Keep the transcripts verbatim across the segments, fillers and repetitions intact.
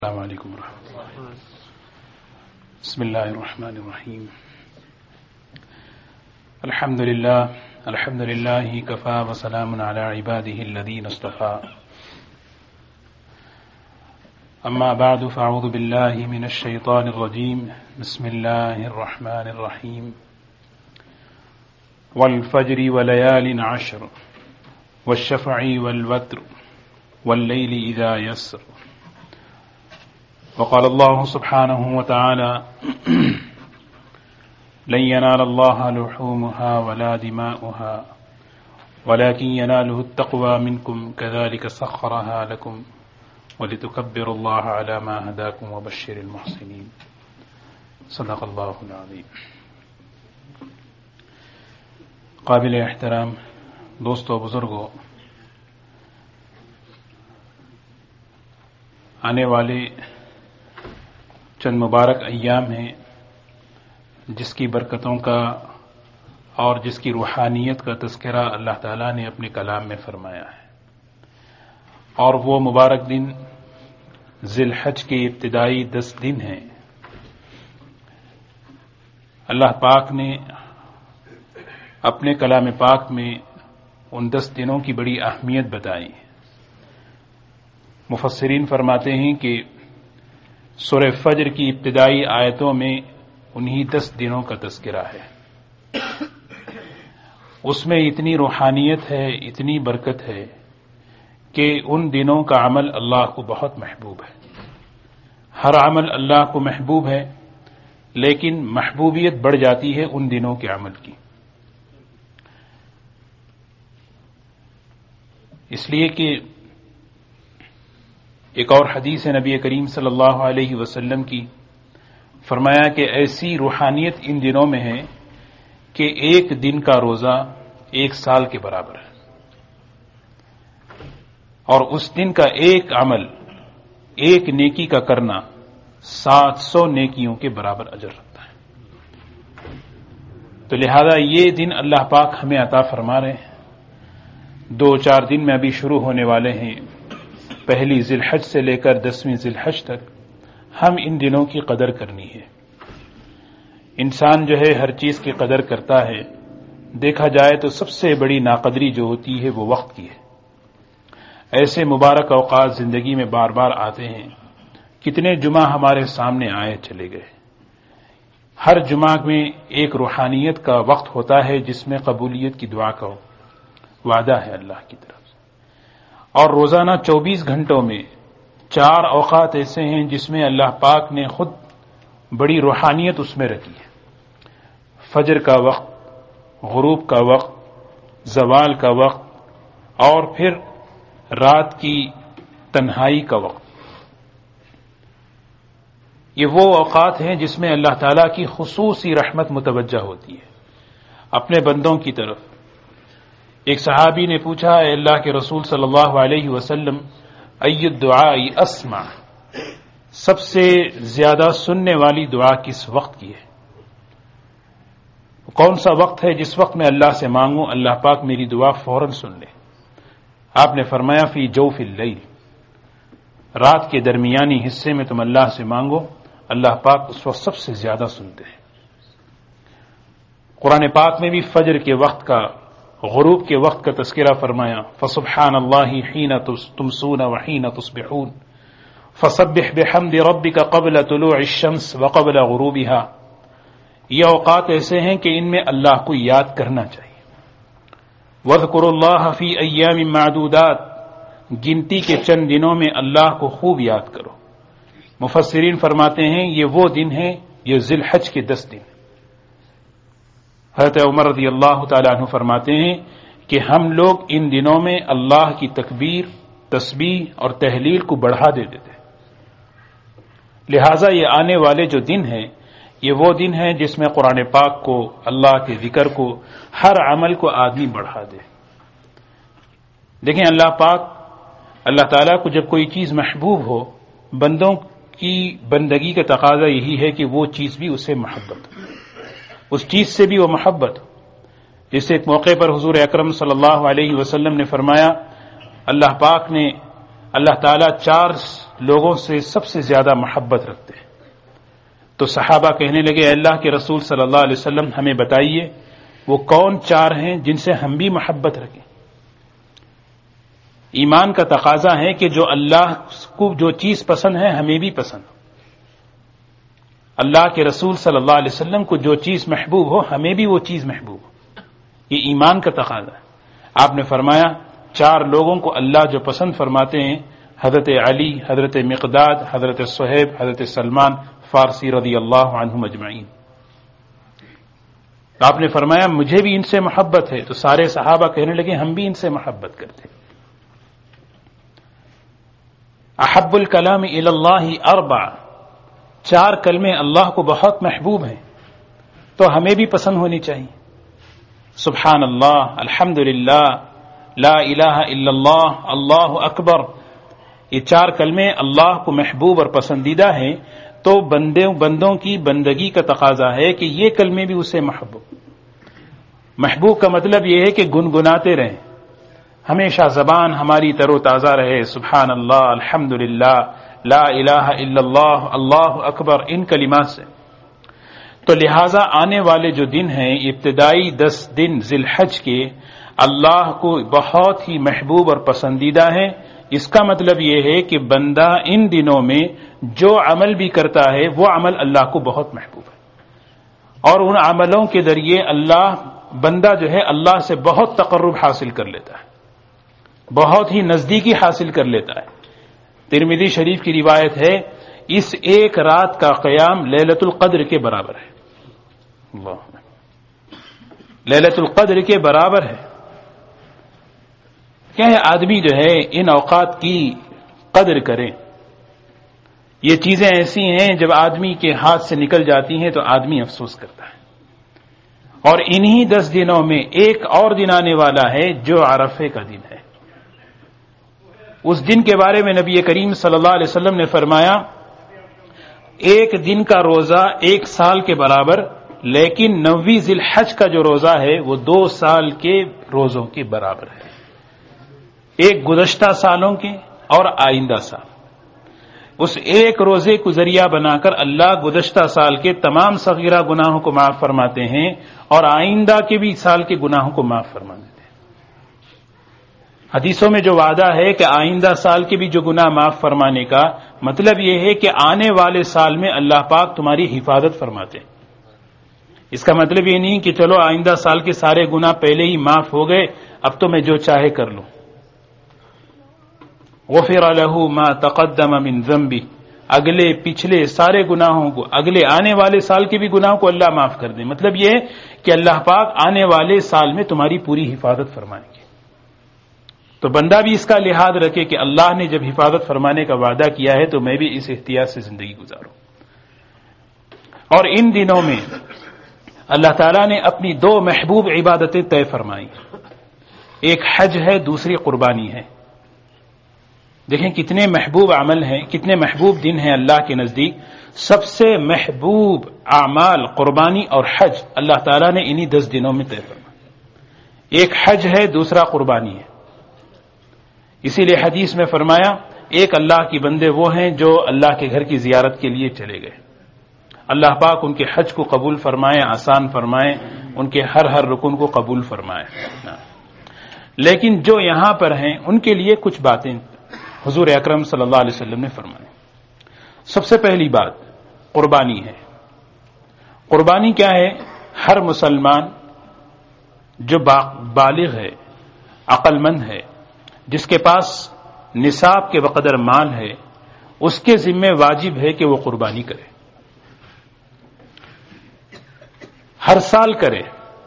السلام علیکم ورحمۃ اللہ. بسم اللہ الرحمن الرحیم. الحمد للہ الحمد للہ کفا وسلام علی عباده الذین اصطفى. اما بعد فاعوذ باللہ من الشیطان الرجیم. بسم اللہ الرحمن الرحیم. والفجر وليال عشر والشفع والوتر واللیل اذا یسر. وقال الله سبحانه وتعالى لن ينال الله لحومها ولا دماؤها ولكن يناله التقوى منكم كذلك سخرها لكم ولتكبروا الله على ما هداكم وبشر المحسنين. صدق الله العظيم. قابل احترام دوستو بزرگوں، آنے والے چند مبارک ایام ہیں جس کی برکتوں کا اور جس کی روحانیت کا تذکرہ اللہ تعالیٰ نے اپنے کلام میں فرمایا ہے، اور وہ مبارک دن ذی الحج کے ابتدائی دس دن ہیں. اللہ پاک نے اپنے کلام پاک میں ان دس دنوں کی بڑی اہمیت بتائی. مفسرین فرماتے ہیں کہ سورہ فجر کی ابتدائی آیتوں میں انہی دس دنوں کا تذکرہ ہے. اس میں اتنی روحانیت ہے، اتنی برکت ہے کہ ان دنوں کا عمل اللہ کو بہت محبوب ہے. ہر عمل اللہ کو محبوب ہے، لیکن محبوبیت بڑھ جاتی ہے ان دنوں کے عمل کی. اس لیے کہ ایک اور حدیث ہے نبی کریم صلی اللہ علیہ وسلم کی، فرمایا کہ ایسی روحانیت ان دنوں میں ہے کہ ایک دن کا روزہ ایک سال کے برابر ہے، اور اس دن کا ایک عمل، ایک نیکی کا کرنا سات سو نیکیوں کے برابر اجر رکھتا ہے. تو لہذا یہ دن اللہ پاک ہمیں عطا فرما رہے ہیں. دو چار دن میں ابھی شروع ہونے والے ہیں. پہلی ذی الحج سے لے کر دسویں ذی الحج تک ہم ان دنوں کی قدر کرنی ہے. انسان جو ہے ہر چیز کی قدر کرتا ہے. دیکھا جائے تو سب سے بڑی ناقدری جو ہوتی ہے وہ وقت کی ہے. ایسے مبارک اوقات زندگی میں بار بار آتے ہیں. کتنے جمعہ ہمارے سامنے آئے چلے گئے. ہر جمعہ میں ایک روحانیت کا وقت ہوتا ہے جس میں قبولیت کی دعا کا وعدہ ہے اللہ کی طرف. اور روزانہ چوبیس گھنٹوں میں چار اوقات ایسے ہیں جس میں اللہ پاک نے خود بڑی روحانیت اس میں رکھی ہے. فجر کا وقت، غروب کا وقت، زوال کا وقت، اور پھر رات کی تنہائی کا وقت. یہ وہ اوقات ہیں جس میں اللہ تعالیٰ کی خصوصی رحمت متوجہ ہوتی ہے اپنے بندوں کی طرف. ایک صحابی نے پوچھا، اے اللہ کے رسول صلی اللہ علیہ وسلم، ای الدعاء اسمع، سب سے زیادہ سننے والی دعا کس وقت کی ہے؟ کون سا وقت ہے جس وقت میں اللہ سے مانگوں اللہ پاک میری دعا فوراً سن لے؟ آپ نے فرمایا فی جوف اللیل، رات کے درمیانی حصے میں تم اللہ سے مانگو، اللہ پاک اس وقت سب سے زیادہ سنتے ہیں. قرآن پاک میں بھی فجر کے وقت کا، غروب کے وقت کا تذکرہ فرمایا. فسبحان اللہ حین تمسون وحین تصبحون فسبح بحمد ربک قبل طلوع الشمس وقبل غروبها. یہ اوقات ایسے ہیں کہ ان میں اللہ کو یاد کرنا چاہیے. واذکروا اللہ فی ایام معدودات، گنتی کے چند دنوں میں اللہ کو خوب یاد کرو. مفسرین فرماتے ہیں یہ وہ دن ہیں، یہ ذی الحج کے دس دن. حضرت عمر رضی اللہ تعالیٰ عنہ فرماتے ہیں کہ ہم لوگ ان دنوں میں اللہ کی تکبیر، تسبیح اور تحلیل کو بڑھا دیتے تھے. لہٰذا یہ آنے والے جو دن ہیں یہ وہ دن ہیں جس میں قرآن پاک کو، اللہ کے ذکر کو، ہر عمل کو آدمی بڑھا دے. دیکھیں اللہ پاک، اللہ تعالیٰ کو جب کوئی چیز محبوب ہو، بندوں کی بندگی کا تقاضا یہی ہے کہ وہ چیز بھی اسے محبت ہو، اس چیز سے بھی وہ محبت ہو. جس ایک موقع پر حضور اکرم صلی اللہ علیہ وسلم نے فرمایا، اللہ پاک نے اللہ تعالیٰ چار لوگوں سے سب سے زیادہ محبت رکھتے ہیں؟ تو صحابہ کہنے لگے اے اللہ کے رسول صلی اللہ علیہ وسلم ہمیں بتائیے وہ کون چار ہیں جن سے ہم بھی محبت رکھیں؟ ایمان کا تقاضا ہے کہ جو اللہ کو جو چیز پسند ہے ہمیں بھی پسند ہو، اللہ کے رسول صلی اللہ علیہ وسلم کو جو چیز محبوب ہو ہمیں بھی وہ چیز محبوب ہو، یہ ایمان کا تقاضا ہے۔ آپ نے فرمایا چار لوگوں کو اللہ جو پسند فرماتے ہیں، حضرت علی، حضرت مقداد، حضرت صہیب، حضرت سلمان فارسی رضی اللہ عنہم اجمعین۔ آپ نے فرمایا مجھے بھی ان سے محبت ہے، تو سارے صحابہ کہنے لگے ہم بھی ان سے محبت کرتے ہیں۔ احب الکلام الی اللہ اربع، چار کلمے اللہ کو بہت محبوب ہیں تو ہمیں بھی پسند ہونی چاہیے۔ سبحان اللہ، الحمد للہ، لا الہ الا اللہ، اللہ اکبر، یہ چار کلمے اللہ کو محبوب اور پسندیدہ ہیں، تو بندے بندوں کی بندگی کا تقاضا ہے کہ یہ کلمے بھی اسے محبوب محبوب کا مطلب یہ ہے کہ گنگناتے رہیں، ہمیشہ زبان ہماری تر و تازہ رہے، سبحان اللہ، الحمد للہ، لا الہ الا اللہ، اللہ اکبر، ان کلمات سے۔ تو لہٰذا آنے والے جو دن ہیں، ابتدائی دس دن ذی الحج کے، اللہ کو بہت ہی محبوب اور پسندیدہ ہے۔ اس کا مطلب یہ ہے کہ بندہ ان دنوں میں جو عمل بھی کرتا ہے وہ عمل اللہ کو بہت محبوب ہے، اور ان عملوں کے ذریعے اللہ بندہ جو ہے اللہ سے بہت تقرب حاصل کر لیتا ہے، بہت ہی نزدیکی حاصل کر لیتا ہے۔ ترمذی شریف کی روایت ہے اس ایک رات کا قیام لیلۃ القدر کے برابر ہے، اللہ لیلۃ القدر کے برابر ہے۔ کیا ہے آدمی جو ہے ان اوقات کی قدر کرے، یہ چیزیں ایسی ہیں جب آدمی کے ہاتھ سے نکل جاتی ہیں تو آدمی افسوس کرتا ہے۔ اور انہی دس دنوں میں ایک اور دن آنے والا ہے جو عرفے کا دن ہے۔ اس دن کے بارے میں نبی کریم صلی اللہ علیہ وسلم نے فرمایا ایک دن کا روزہ ایک سال کے برابر، لیکن نویں ذی الحج کا جو روزہ ہے وہ دو سال کے روزوں کے برابر ہے، ایک گزشتہ سالوں کے اور آئندہ سال۔ اس ایک روزے کو ذریعہ بنا کر اللہ گزشتہ سال کے تمام صغیرہ گناہوں کو معاف فرماتے ہیں اور آئندہ کے بھی سال کے گناہوں کو معاف فرما دیتے ہیں۔ حدیثوں میں جو وعدہ ہے کہ آئندہ سال کے بھی جو گناہ معاف فرمانے کا، مطلب یہ ہے کہ آنے والے سال میں اللہ پاک تمہاری حفاظت فرماتے ہیں۔ اس کا مطلب یہ نہیں کہ چلو آئندہ سال کے سارے گناہ پہلے ہی معاف ہو گئے، اب تو میں جو چاہے کر لوں۔ غفر له ما تقدم من ذنبه، اگلے پچھلے سارے گناہوں کو، اگلے آنے والے سال کے بھی گناہوں کو اللہ معاف کر دے۔ مطلب یہ ہے کہ اللہ پاک آنے والے سال میں تمہاری پوری حفاظت فرمائیں گے۔ تو بندہ بھی اس کا لحاظ رکھے کہ اللہ نے جب حفاظت فرمانے کا وعدہ کیا ہے تو میں بھی اس احتیاط سے زندگی گزاروں۔ اور ان دنوں میں اللہ تعالیٰ نے اپنی دو محبوب عبادتیں طے فرمائی، ایک حج ہے، دوسری قربانی ہے۔ دیکھیں کتنے محبوب عمل ہیں، کتنے محبوب دن ہیں اللہ کے نزدیک۔ سب سے محبوب اعمال قربانی اور حج اللہ تعالیٰ نے انہی دس دنوں میں طے فرمایا، ایک حج ہے، دوسرا قربانی ہے۔ اسی لیے حدیث میں فرمایا ایک اللہ کی بندے وہ ہیں جو اللہ کے گھر کی زیارت کے لیے چلے گئے، اللہ پاک ان کے حج کو قبول فرمائے، آسان فرمائے، ان کے ہر ہر رکن کو قبول فرمائے۔ لیکن جو یہاں پر ہیں ان کے لیے کچھ باتیں حضور اکرم صلی اللہ علیہ وسلم نے فرمائی۔ سب سے پہلی بات قربانی ہے۔ قربانی کیا ہے؟ ہر مسلمان جو بالغ ہے، عقل مند ہے، جس کے پاس نصاب کے بقدر مال ہے، اس کے ذمہ واجب ہے کہ وہ قربانی کرے، ہر سال کرے۔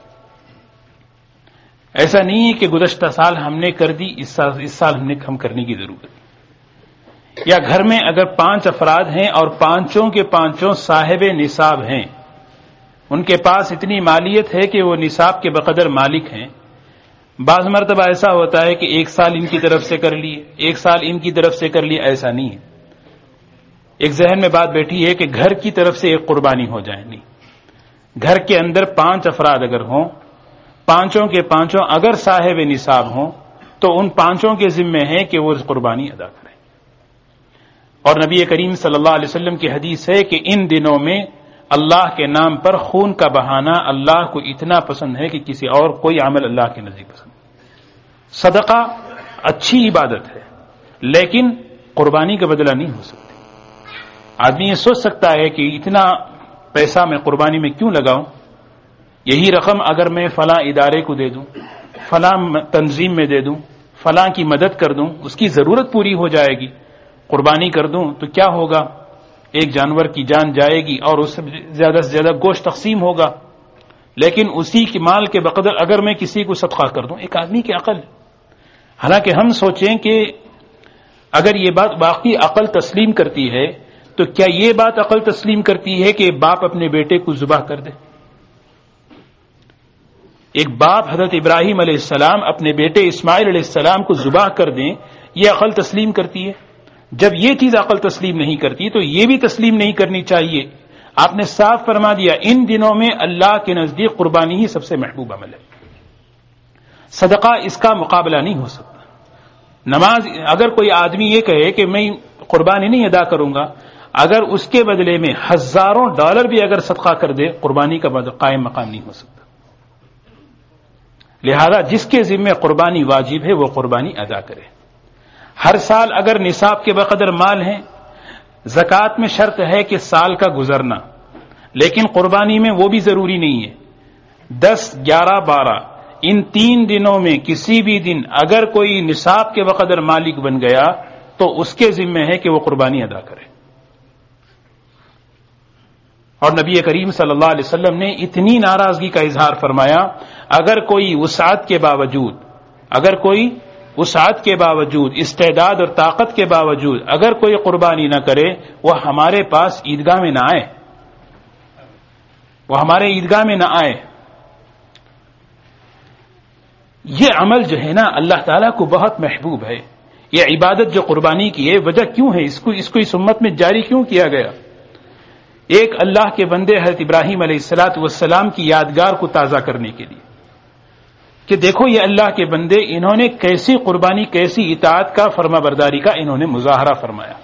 ایسا نہیں ہے کہ گزشتہ سال ہم نے کر دی، اس سال اس سال ہم نے ہم کرنے کی ضرورت ہے۔ یا گھر میں اگر پانچ افراد ہیں اور پانچوں کے پانچوں صاحب نصاب ہیں، ان کے پاس اتنی مالیت ہے کہ وہ نصاب کے بقدر مالک ہیں، بعض مرتبہ ایسا ہوتا ہے کہ ایک سال ان کی طرف سے کر لیے، ایک سال ان کی طرف سے کر لیے، ایسا نہیں ہے۔ ایک ذہن میں بات بیٹھی ہے کہ گھر کی طرف سے ایک قربانی ہو جائے، نہیں، گھر کے اندر پانچ افراد اگر ہوں، پانچوں کے پانچوں اگر صاحب نصاب ہوں تو ان پانچوں کے ذمے ہے کہ وہ قربانی ادا کریں۔ اور نبی کریم صلی اللہ علیہ وسلم کی حدیث ہے کہ ان دنوں میں اللہ کے نام پر خون کا بہانا اللہ کو اتنا پسند ہے کہ کسی اور کوئی عمل اللہ کے نزدیک پسند ہے۔ صدقہ اچھی عبادت ہے لیکن قربانی کا بدلہ نہیں ہو سکتی۔ آدمی یہ سوچ سکتا ہے کہ اتنا پیسہ میں قربانی میں کیوں لگاؤں، یہی رقم اگر میں فلاں ادارے کو دے دوں، فلاں تنظیم میں دے دوں، فلاں کی مدد کر دوں، اس کی ضرورت پوری ہو جائے گی، قربانی کر دوں تو کیا ہوگا، ایک جانور کی جان جائے گی اور اس سے زیادہ سے زیادہ گوشت تقسیم ہوگا، لیکن اسی کے مال کے بقدر اگر میں کسی کو صدقہ کر دوں، ایک آدمی کی عقل ہے۔ حالانکہ ہم سوچیں کہ اگر یہ بات واقعی عقل تسلیم کرتی ہے تو کیا یہ بات عقل تسلیم کرتی ہے کہ باپ اپنے بیٹے کو ذبح کر دے؟ ایک باپ حضرت ابراہیم علیہ السلام اپنے بیٹے اسماعیل علیہ السلام کو ذبح کر دیں، یہ عقل تسلیم کرتی ہے؟ جب یہ چیز عقل تسلیم نہیں کرتی تو یہ بھی تسلیم نہیں کرنی چاہیے۔ آپ نے صاف فرما دیا ان دنوں میں اللہ کے نزدیک قربانی ہی سب سے محبوب عمل ہے، صدقہ اس کا مقابلہ نہیں ہو سکتا۔ نماز اگر کوئی آدمی یہ کہے کہ میں قربانی نہیں ادا کروں گا، اگر اس کے بدلے میں ہزاروں ڈالر بھی اگر صدقہ کر دے، قربانی کا قائم مقام نہیں ہو سکتا۔ لہذا جس کے ذمہ قربانی واجب ہے وہ قربانی ادا کرے۔ ہر سال اگر نصاب کے بقدر مال ہیں، زکوٰۃ میں شرط ہے کہ سال کا گزرنا، لیکن قربانی میں وہ بھی ضروری نہیں ہے۔ دس گیارہ بارہ ان تین دنوں میں کسی بھی دن اگر کوئی نصاب کے بقدر مالک بن گیا تو اس کے ذمہ ہے کہ وہ قربانی ادا کرے۔ اور نبی کریم صلی اللہ علیہ وسلم نے اتنی ناراضگی کا اظہار فرمایا، اگر کوئی وسعت کے باوجود اگر کوئی وسعت کے باوجود استعداد اور طاقت کے باوجود اگر کوئی قربانی نہ کرے، وہ ہمارے پاس عیدگاہ میں نہ آئے وہ ہمارے عیدگاہ میں نہ آئے یہ عمل جو ہے نا اللہ تعالیٰ کو بہت محبوب ہے۔ یہ عبادت جو قربانی کی ہے، وجہ کیوں ہے، اس کو اس کو اس امت میں جاری کیوں کیا گیا؟ ایک اللہ کے بندے حضرت ابراہیم علیہ الصلاۃ والسلام کی یادگار کو تازہ کرنے کے لیے کہ دیکھو یہ اللہ کے بندے، انہوں نے کیسی قربانی، کیسی اطاعت کا، فرما برداری کا انہوں نے مظاہرہ فرمایا،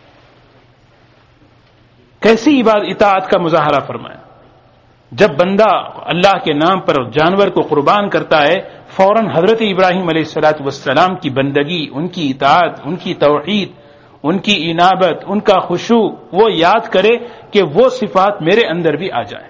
کیسی عبادت اطاعت کا مظاہرہ فرمایا۔ جب بندہ اللہ کے نام پر جانور کو قربان کرتا ہے، فوراً حضرت ابراہیم علیہ الصلاۃ والسلام کی بندگی، ان کی اطاعت، ان کی توحید، ان کی انابت، ان کا خشوع وہ یاد کرے کہ وہ صفات میرے اندر بھی آ جائیں،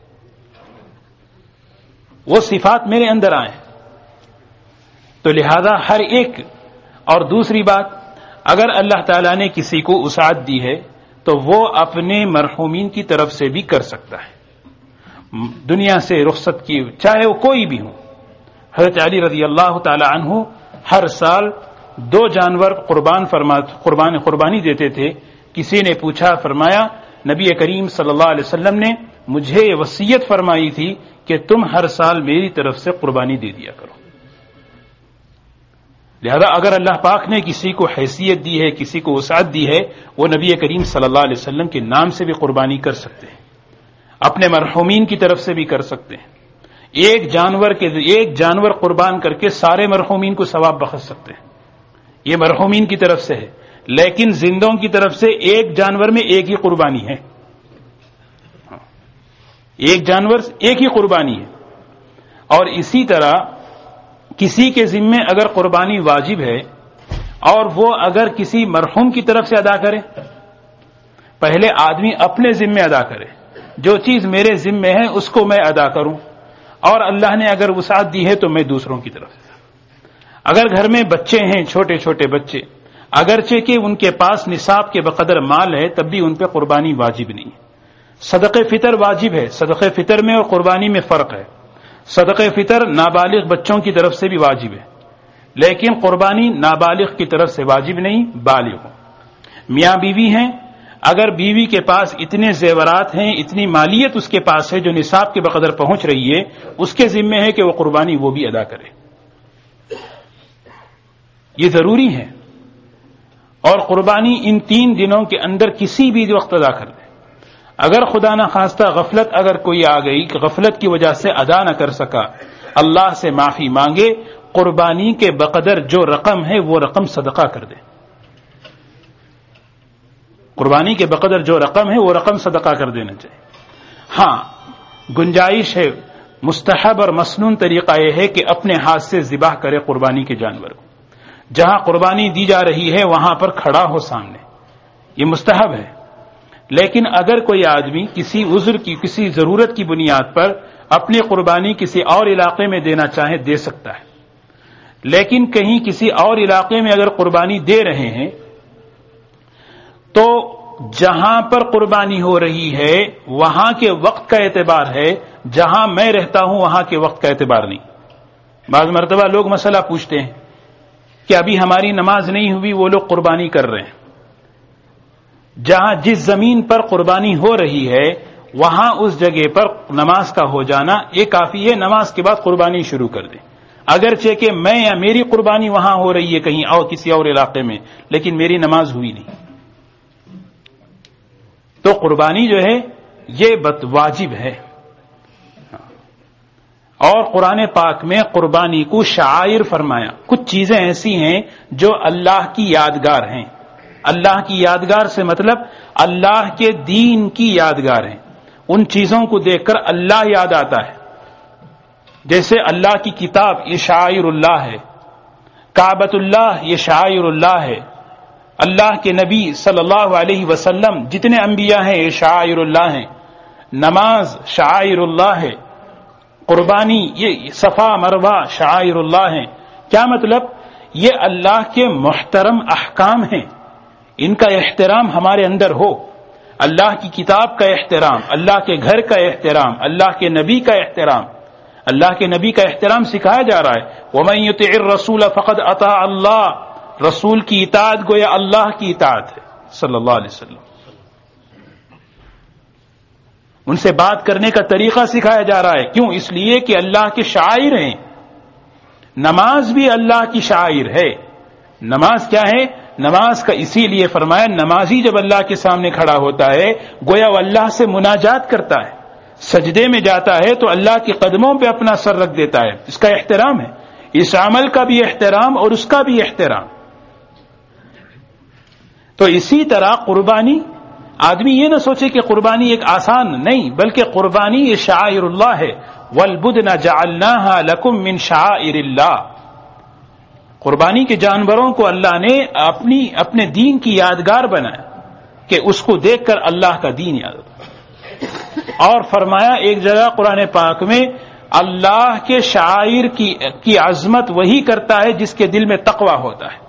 وہ صفات میرے اندر آئیں۔ تو لہذا ہر ایک، اور دوسری بات، اگر اللہ تعالیٰ نے کسی کو وسعت دی ہے تو وہ اپنے مرحومین کی طرف سے بھی کر سکتا ہے، دنیا سے رخصت کی، چاہے وہ کوئی بھی ہو۔ حضرت علی رضی اللہ تعالی عنہ ہر سال دو جانور قربان فرما قربان قربانی دیتے تھے۔ کسی نے پوچھا، فرمایا نبی کریم صلی اللہ علیہ وسلم نے مجھے یہ وصیت فرمائی تھی کہ تم ہر سال میری طرف سے قربانی دے دیا کرو۔ لہذا اگر اللہ پاک نے کسی کو حیثیت دی ہے، کسی کو وسعت دی ہے، وہ نبی کریم صلی اللہ علیہ وسلم کے نام سے بھی قربانی کر سکتے ہیں، اپنے مرحومین کی طرف سے بھی کر سکتے ہیں۔ ایک جانور کے ایک جانور قربان کر کے سارے مرحومین کو ثواب بخش سکتے ہیں، یہ مرحومین کی طرف سے ہے، لیکن زندوں کی طرف سے ایک جانور میں ایک ہی قربانی ہے، ایک جانور ایک ہی قربانی ہے۔ اور اسی طرح کسی کے ذمے اگر قربانی واجب ہے اور وہ اگر کسی مرحوم کی طرف سے ادا کرے، پہلے آدمی اپنے ذمے ادا کرے، جو چیز میرے ذمے ہے اس کو میں ادا کروں، اور اللہ نے اگر وسعت دی ہے تو میں دوسروں کی طرف سے۔ اگر گھر میں بچے ہیں، چھوٹے چھوٹے بچے، اگرچہ کہ ان کے پاس نصاب کے بقدر مال ہے، تب بھی ان پہ قربانی واجب نہیں ہے۔ صدقہ فطر واجب ہے، صدقہ فطر میں اور قربانی میں فرق ہے۔ صدقہ فطر نابالغ بچوں کی طرف سے بھی واجب ہے، لیکن قربانی نابالغ کی طرف سے واجب نہیں، بالغ ہو۔ میاں بیوی ہیں، اگر بیوی کے پاس اتنے زیورات ہیں، اتنی مالیت اس کے پاس ہے جو نصاب کے بقدر پہنچ رہی ہے، اس کے ذمہ ہے کہ وہ قربانی وہ بھی ادا کرے، یہ ضروری ہے۔ اور قربانی ان تین دنوں کے اندر کسی بھی وقت ادا کر دے۔ اگر خدا نہ خواستہ غفلت اگر کوئی آ گئی کہ غفلت کی وجہ سے ادا نہ کر سکا، اللہ سے معافی مانگے، قربانی کے بقدر جو رقم ہے وہ رقم صدقہ کر دے۔ قربانی کے بقدر جو رقم ہے وہ رقم صدقہ کر دینا چاہیے. ہاں گنجائش ہے، مستحب اور مسنون طریقہ یہ ہے کہ اپنے ہاتھ سے ذبح کرے قربانی کے جانور کو. جہاں قربانی دی جا رہی ہے وہاں پر کھڑا ہو سامنے، یہ مستحب ہے. لیکن اگر کوئی آدمی کسی عذر کی، کسی ضرورت کی بنیاد پر اپنی قربانی کسی اور علاقے میں دینا چاہے دے سکتا ہے. لیکن کہیں کسی اور علاقے میں اگر قربانی دے رہے ہیں تو جہاں پر قربانی ہو رہی ہے وہاں کے وقت کا اعتبار ہے، جہاں میں رہتا ہوں وہاں کے وقت کا اعتبار نہیں. بعض مرتبہ لوگ مسئلہ پوچھتے ہیں کہ ابھی ہماری نماز نہیں ہوئی، وہ لوگ قربانی کر رہے ہیں. جہاں جس زمین پر قربانی ہو رہی ہے وہاں اس جگہ پر نماز کا ہو جانا یہ کافی ہے، نماز کے بعد قربانی شروع کر دیں. اگرچہ کہ میں یا میری قربانی وہاں ہو رہی ہے کہیں اور کسی اور علاقے میں، لیکن میری نماز ہوئی نہیں، تو قربانی جو ہے یہ بت واجب ہے. اور قرآن پاک میں قربانی کو شعائر فرمایا. کچھ چیزیں ایسی ہیں جو اللہ کی یادگار ہیں. اللہ کی یادگار سے مطلب اللہ کے دین کی یادگار ہیں. ان چیزوں کو دیکھ کر اللہ یاد آتا ہے. جیسے اللہ کی کتاب یہ شعائر اللہ ہے، کعبۃ اللہ یہ شعائر اللہ ہے، اللہ کے نبی صلی اللہ علیہ وسلم جتنے انبیاء ہیں یہ شعائر اللہ ہیں، نماز شعائر اللہ ہے، قربانی یہ صفا مروہ شعائر اللہ ہیں. کیا مطلب؟ یہ اللہ کے محترم احکام ہیں، ان کا احترام ہمارے اندر ہو. اللہ کی کتاب کا احترام، اللہ کے گھر کا احترام، اللہ کے نبی کا احترام. اللہ کے نبی کا احترام سکھایا جا رہا ہے. وَمَن يُطِعِ الرَّسُولَ فَقَدْ أَطَاعَ اللَّهَ، رسول کی اطاعت گویا اللہ کی اطاعت ہے صلی اللہ علیہ وسلم. ان سے بات کرنے کا طریقہ سکھایا جا رہا ہے. کیوں؟ اس لیے کہ اللہ کے شاعر ہیں. نماز بھی اللہ کی شاعر ہے. نماز کیا ہے؟ نماز کا اسی لیے فرمایا نمازی جب اللہ کے سامنے کھڑا ہوتا ہے گویا وہ اللہ سے مناجات کرتا ہے، سجدے میں جاتا ہے تو اللہ کے قدموں پہ اپنا سر رکھ دیتا ہے. اس کا احترام ہے. اس عمل کا بھی احترام اور اس کا بھی احترام. تو اسی طرح قربانی، آدمی یہ نہ سوچے کہ قربانی ایک آسان نہیں، بلکہ قربانی یہ شعائر اللہ ہے. وَالْبُدْنَ جَعَلْنَاهَا لَكُم مِّن شَعَائِرِ اللَّهِ. قربانی کے جانوروں کو اللہ نے اپنی اپنے دین کی یادگار بنایا کہ اس کو دیکھ کر اللہ کا دین یاد آتا. اور فرمایا ایک جگہ قرآن پاک میں اللہ کے شعائر کی کی عظمت وہی کرتا ہے جس کے دل میں تقوی ہوتا ہے.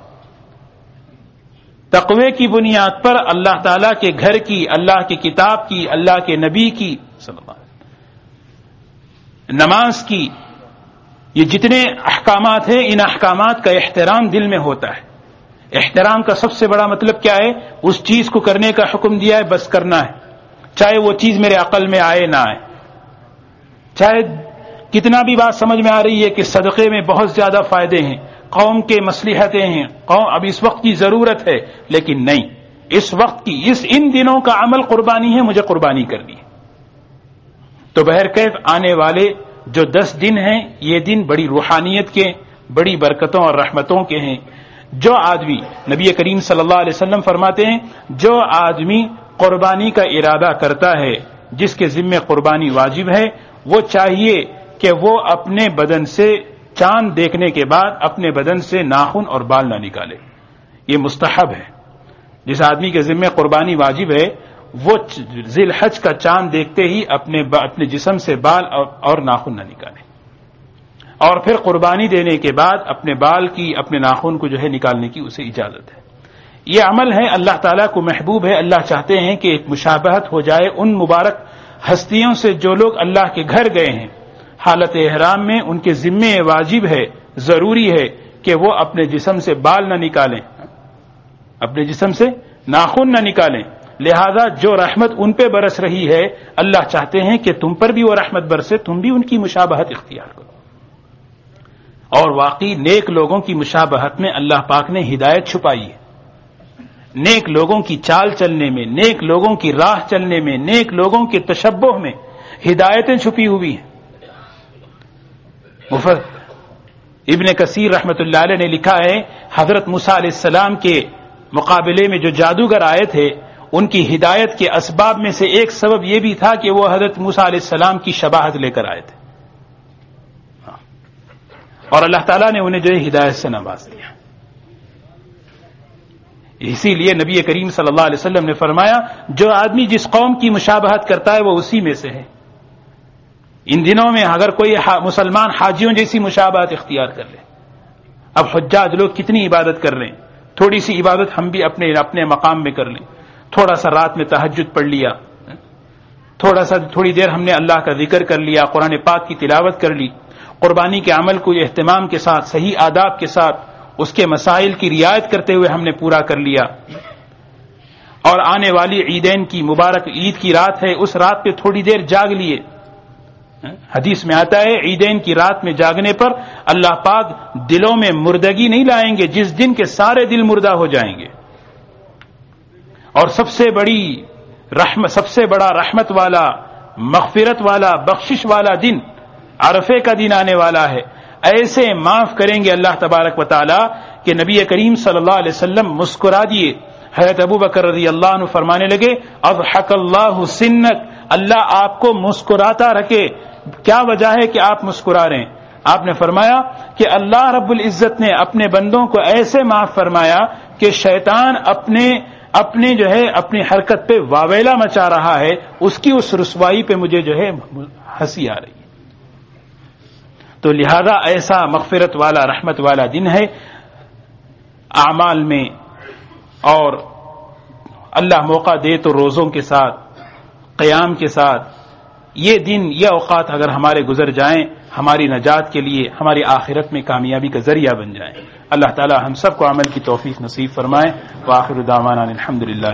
تقوی کی بنیاد پر اللہ تعالیٰ کے گھر کی، اللہ کی کتاب کی، اللہ کے نبی کی صلی اللہ علیہ وسلم، نماز کی، یہ جتنے احکامات ہیں ان احکامات کا احترام دل میں ہوتا ہے. احترام کا سب سے بڑا مطلب کیا ہے؟ اس چیز کو کرنے کا حکم دیا ہے بس کرنا ہے، چاہے وہ چیز میرے عقل میں آئے نہ آئے، چاہے کتنا بھی بات سمجھ میں آ رہی ہے کہ صدقے میں بہت زیادہ فائدے ہیں، قوم کے مصلحتیں ہیں، قوم اب اس وقت کی ضرورت ہے، لیکن نہیں، اس وقت کی اس ان دنوں کا عمل قربانی ہے، مجھے قربانی کرنی ہے. تو بہرکیف آنے والے جو دس دن ہیں یہ دن بڑی روحانیت کے، بڑی برکتوں اور رحمتوں کے ہیں. جو آدمی، نبی کریم صلی اللہ علیہ وسلم فرماتے ہیں جو آدمی قربانی کا ارادہ کرتا ہے، جس کے ذمے قربانی واجب ہے، وہ چاہیے کہ وہ اپنے بدن سے چاند دیکھنے کے بعد اپنے بدن سے ناخن اور بال نہ نکالے. یہ مستحب ہے. جس آدمی کے ذمے قربانی واجب ہے وہ ذی الحج کا چاند دیکھتے ہی اپنے اپنے جسم سے بال اور ناخن نہ نکالے، اور پھر قربانی دینے کے بعد اپنے بال کی، اپنے ناخن کو جو ہے نکالنے کی اسے اجازت ہے. یہ عمل ہے اللہ تعالیٰ کو محبوب ہے. اللہ چاہتے ہیں کہ ایک مشابہت ہو جائے ان مبارک ہستیوں سے جو لوگ اللہ کے گھر گئے ہیں حالت احرام میں. ان کے ذمے واجب ہے، ضروری ہے کہ وہ اپنے جسم سے بال نہ نکالیں، اپنے جسم سے ناخن نہ نکالیں. لہذا جو رحمت ان پہ برس رہی ہے اللہ چاہتے ہیں کہ تم پر بھی وہ رحمت برسے، تم بھی ان کی مشابہت اختیار کرو. اور واقعی نیک لوگوں کی مشابہت میں اللہ پاک نے ہدایت چھپائی ہے. نیک لوگوں کی چال چلنے میں، نیک لوگوں کی راہ چلنے میں، نیک لوگوں کے تشبہ میں ہدایتیں چھپی ہوئی ہیں. مفسر ابن کثیر رحمت اللہ علیہ نے لکھا ہے حضرت موسیٰ علیہ السلام کے مقابلے میں جو جادوگر آئے تھے ان کی ہدایت کے اسباب میں سے ایک سبب یہ بھی تھا کہ وہ حضرت موسیٰ علیہ السلام کی شباہت لے کر آئے تھے، اور اللہ تعالیٰ نے انہیں جو ہے ہدایت سے نواز دیا. اسی لیے نبی کریم صلی اللہ علیہ وسلم نے فرمایا جو آدمی جس قوم کی مشابہت کرتا ہے وہ اسی میں سے ہے. ان دنوں میں اگر کوئی مسلمان حاجیوں جیسی مشابہت اختیار کر لے، اب حجاج لوگ کتنی عبادت کر رہے ہیں، تھوڑی سی عبادت ہم بھی اپنے اپنے مقام میں کر لیں، تھوڑا سا رات میں تہجد پڑھ لیا، تھوڑا سا تھوڑی دیر ہم نے اللہ کا ذکر کر لیا، قرآن پاک کی تلاوت کر لی، قربانی کے عمل کو اہتمام کے ساتھ صحیح آداب کے ساتھ اس کے مسائل کی رعایت کرتے ہوئے ہم نے پورا کر لیا، اور آنے والی عیدین کی مبارک عید کی رات ہے، اس رات پہ تھوڑی دیر جاگ لیے. حدیث میں آتا ہے عیدین کی رات میں جاگنے پر اللہ پاک دلوں میں مردگی نہیں لائیں گے جس دن کے سارے دل مردہ ہو جائیں گے. اور سب سے بڑی رحمت، سب سے بڑا رحمت والا، مغفرت والا، بخشش والا دن عرفے کا دن آنے والا ہے. ایسے معاف کریں گے اللہ تبارک و تعالی کہ نبی کریم صلی اللہ علیہ وسلم مسکرا دیے. حضرت ابو بکر رضی اللہ عنہ فرمانے لگے اضحک اللہ سنک، اللہ آپ کو مسکراتا رکھے. کیا وجہ ہے کہ آپ مسکرا رہے ہیں؟ آپ نے فرمایا کہ اللہ رب العزت نے اپنے بندوں کو ایسے معاف فرمایا کہ شیطان اپنے اپنے جو ہے اپنی حرکت پہ واویلا مچا رہا ہے، اس کی اس رسوائی پہ مجھے جو ہے ہنسی آ رہی ہے. تو لہذا ایسا مغفرت والا رحمت والا دن ہے. اعمال میں اور اللہ موقع دے تو روزوں کے ساتھ، قیام کے ساتھ یہ دن، یہ اوقات اگر ہمارے گزر جائیں ہماری نجات کے لیے، ہماری آخرت میں کامیابی کا ذریعہ بن جائیں. اللہ تعالی ہم سب کو عمل کی توفیق نصیب فرمائے. وآخر دعوانا الحمدللہ.